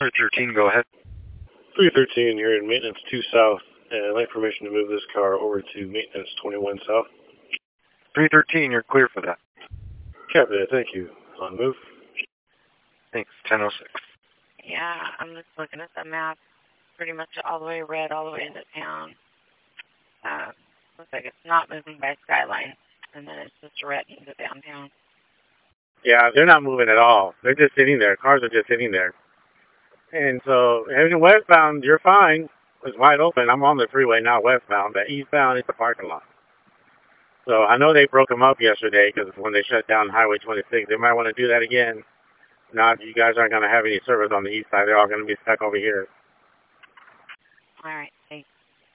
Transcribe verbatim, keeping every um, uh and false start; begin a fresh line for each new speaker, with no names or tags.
three thirteen, go ahead.
three thirteen, you're in maintenance two south, and I'd like permission to move this car over to maintenance twenty-one south.
three thirteen, you're clear for that.
Copy that, thank you. On move.
Thanks, ten oh six.
Yeah, I'm just looking at the map. Pretty much all the way red, all the way into town. Uh, looks like it's not moving by Skyline, and then it's just red into downtown.
Yeah, they're not moving at all. They're just sitting there. Cars are just sitting there. And so, heading westbound, you're fine. It's wide open. I'm on the freeway now westbound, but eastbound, it's a parking lot. So I know they broke them up yesterday because when they shut down Highway twenty-six, they might want to do that again. Now, you guys aren't going to have any service on the east side. They're all going to be stuck over here.
All right.